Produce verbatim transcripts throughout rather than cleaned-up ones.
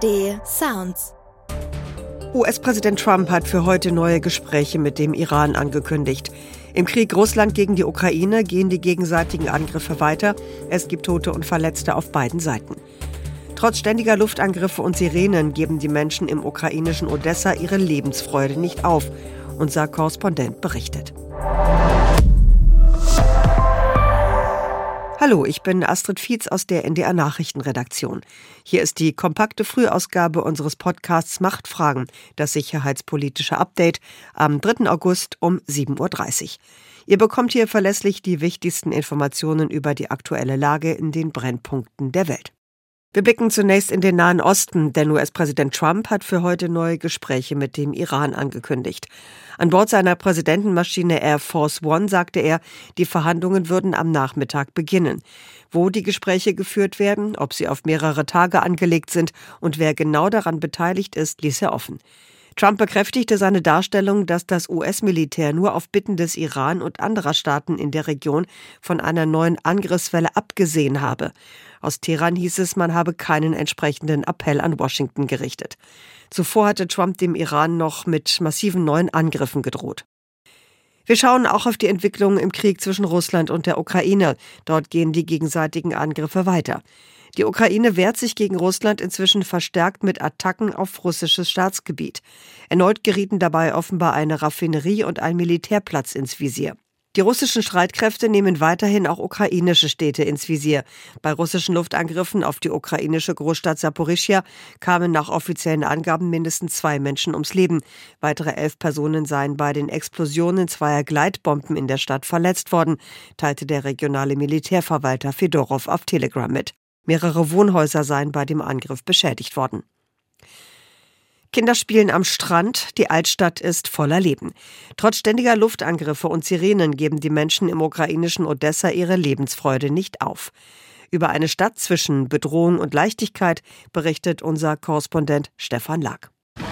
D Sounds. U S-Präsident Trump hat für heute neue Gespräche mit dem Iran angekündigt. Im Krieg Russland gegen die Ukraine gehen die gegenseitigen Angriffe weiter. Es gibt Tote und Verletzte auf beiden Seiten. Trotz ständiger Luftangriffe und Sirenen geben die Menschen im ukrainischen Odessa ihre Lebensfreude nicht auf. Unser Korrespondent berichtet. Hallo, ich bin Astrid Fietz aus der N D R-Nachrichtenredaktion. Hier ist die kompakte Frühausgabe unseres Podcasts Machtfragen, das sicherheitspolitische Update, am dritten August um sieben Uhr dreißig. Ihr bekommt hier verlässlich die wichtigsten Informationen über die aktuelle Lage in den Brennpunkten der Welt. Wir blicken zunächst in den Nahen Osten, denn U S-Präsident Trump hat für heute neue Gespräche mit dem Iran angekündigt. An Bord seiner Präsidentenmaschine Air Force One sagte er, die Verhandlungen würden am Nachmittag beginnen. Wo die Gespräche geführt werden, ob sie auf mehrere Tage angelegt sind und wer genau daran beteiligt ist, ließ er offen. Trump bekräftigte seine Darstellung, dass das U S-Militär nur auf Bitten des Iran und anderer Staaten in der Region von einer neuen Angriffswelle abgesehen habe. Aus Teheran hieß es, man habe keinen entsprechenden Appell an Washington gerichtet. Zuvor hatte Trump dem Iran noch mit massiven neuen Angriffen gedroht. Wir schauen auch auf die Entwicklungen im Krieg zwischen Russland und der Ukraine. Dort gehen die gegenseitigen Angriffe weiter. Die Ukraine wehrt sich gegen Russland inzwischen verstärkt mit Attacken auf russisches Staatsgebiet. Erneut gerieten dabei offenbar eine Raffinerie und ein Militärplatz ins Visier. Die russischen Streitkräfte nehmen weiterhin auch ukrainische Städte ins Visier. Bei russischen Luftangriffen auf die ukrainische Großstadt Saporischschja kamen nach offiziellen Angaben mindestens zwei Menschen ums Leben. Weitere elf Personen seien bei den Explosionen zweier Gleitbomben in der Stadt verletzt worden, teilte der regionale Militärverwalter Fedorov auf Telegram mit. Mehrere Wohnhäuser seien bei dem Angriff beschädigt worden. Kinder spielen am Strand, die Altstadt ist voller Leben. Trotz ständiger Luftangriffe und Sirenen geben die Menschen im ukrainischen Odessa ihre Lebensfreude nicht auf. Über eine Stadt zwischen Bedrohung und Leichtigkeit berichtet unser Korrespondent Stefan Lack.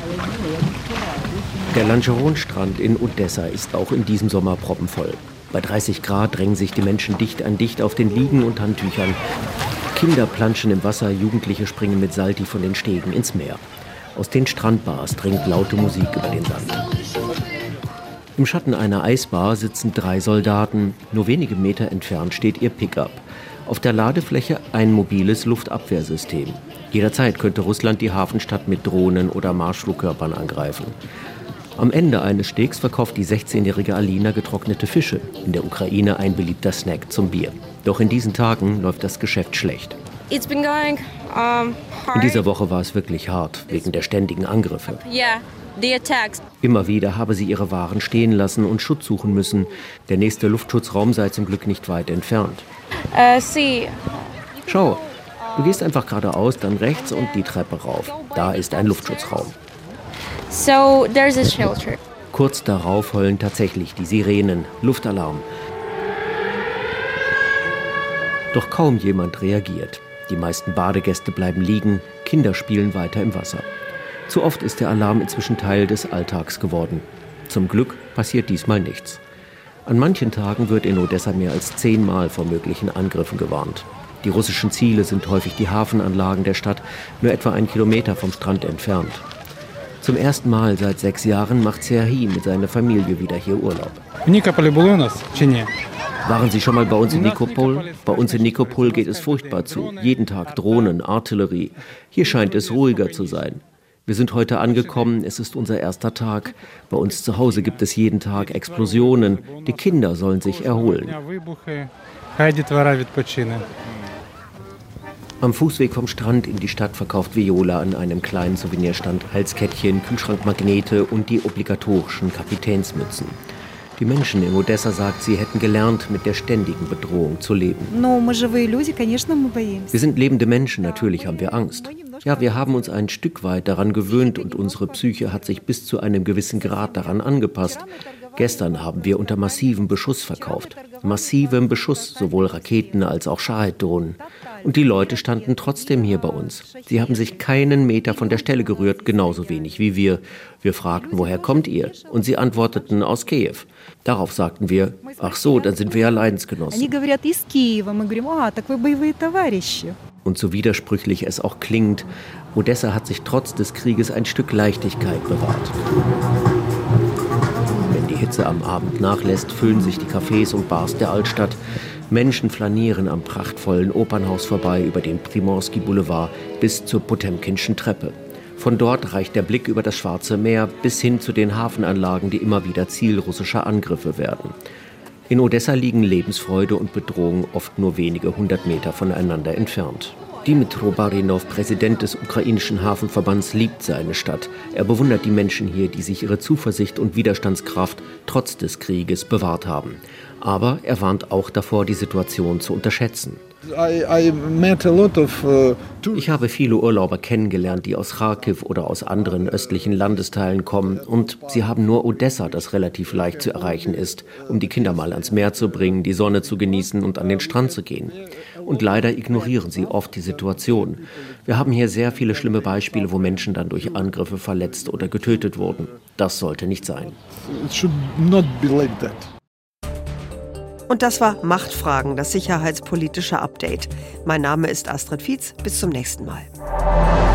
Der Langeron-Strand in Odessa ist auch in diesem Sommer proppenvoll. Bei dreißig Grad drängen sich die Menschen dicht an dicht auf den Liegen und Handtüchern. Kinder planschen im Wasser, Jugendliche springen mit Salti von den Stegen ins Meer. Aus den Strandbars dringt laute Musik über den Sand. Im Schatten einer Eisbar sitzen drei Soldaten. Nur wenige Meter entfernt steht ihr Pickup. Auf der Ladefläche ein mobiles Luftabwehrsystem. Jederzeit könnte Russland die Hafenstadt mit Drohnen oder Marschflugkörpern angreifen. Am Ende eines Stegs verkauft die sechzehnjährige Alina getrocknete Fische. In der Ukraine ein beliebter Snack zum Bier. Doch in diesen Tagen läuft das Geschäft schlecht. It's been going, um, hard. In dieser Woche war es wirklich hart, wegen der ständigen Angriffe. Yeah, the attacks. Immer wieder habe sie ihre Waren stehen lassen und Schutz suchen müssen. Der nächste Luftschutzraum sei zum Glück nicht weit entfernt. Uh, see. Schau, du gehst einfach geradeaus, dann rechts und die Treppe rauf. Da ist ein Luftschutzraum. So there's a shelter. Kurz darauf heulen tatsächlich die Sirenen. Luftalarm. Doch kaum jemand reagiert. Die meisten Badegäste bleiben liegen, Kinder spielen weiter im Wasser. Zu oft ist der Alarm inzwischen Teil des Alltags geworden. Zum Glück passiert diesmal nichts. An manchen Tagen wird in Odessa mehr als zehnmal vor möglichen Angriffen gewarnt. Die russischen Ziele sind häufig die Hafenanlagen der Stadt, nur etwa einen Kilometer vom Strand entfernt. Zum ersten Mal seit sechs Jahren macht Serhii mit seiner Familie wieder hier Urlaub. Waren Sie schon mal bei uns in Nikopol? Bei uns in Nikopol geht es furchtbar zu. Jeden Tag Drohnen, Artillerie. Hier scheint es ruhiger zu sein. Wir sind heute angekommen, es ist unser erster Tag. Bei uns zu Hause gibt es jeden Tag Explosionen. Die Kinder sollen sich erholen. Am Fußweg vom Strand in die Stadt verkauft Viola an einem kleinen Souvenirstand Halskettchen, Kühlschrankmagnete und die obligatorischen Kapitänsmützen. Die Menschen in Odessa sagt, sie hätten gelernt, mit der ständigen Bedrohung zu leben. Wir sind lebende Menschen, natürlich haben wir Angst. Ja, wir haben uns ein Stück weit daran gewöhnt und unsere Psyche hat sich bis zu einem gewissen Grad daran angepasst. Gestern haben wir unter massivem Beschuss verkauft. Massivem Beschuss, sowohl Raketen als auch Schahid-Drohnen. Und die Leute standen trotzdem hier bei uns. Sie haben sich keinen Meter von der Stelle gerührt, genauso wenig wie wir. Wir fragten, woher kommt ihr? Und sie antworteten, aus Kiew. Darauf sagten wir, ach so, dann sind wir ja Leidensgenossen. Und so widersprüchlich es auch klingt, Odessa hat sich trotz des Krieges ein Stück Leichtigkeit bewahrt. Wenn die Hitze am Abend nachlässt, füllen sich die Cafés und Bars der Altstadt. Menschen flanieren am prachtvollen Opernhaus vorbei über den Primorski Boulevard bis zur Potemkinschen Treppe. Von dort reicht der Blick über das Schwarze Meer bis hin zu den Hafenanlagen, die immer wieder Ziel russischer Angriffe werden. In Odessa liegen Lebensfreude und Bedrohung oft nur wenige hundert Meter voneinander entfernt. Dmytro Barinov, Präsident des ukrainischen Hafenverbands, liebt seine Stadt. Er bewundert die Menschen hier, die sich ihre Zuversicht und Widerstandskraft trotz des Krieges bewahrt haben. Aber er warnt auch davor, die Situation zu unterschätzen. Ich habe viele Urlauber kennengelernt, die aus Charkiw oder aus anderen östlichen Landesteilen kommen. Und sie haben nur Odessa, das relativ leicht zu erreichen ist, um die Kinder mal ans Meer zu bringen, die Sonne zu genießen und an den Strand zu gehen. Und leider ignorieren sie oft die Situation. Wir haben hier sehr viele schlimme Beispiele, wo Menschen dann durch Angriffe verletzt oder getötet wurden. Das sollte nicht sein. It should not be like that. Und das war Machtfragen, das sicherheitspolitische Update. Mein Name ist Astrid Fietz. Bis zum nächsten Mal.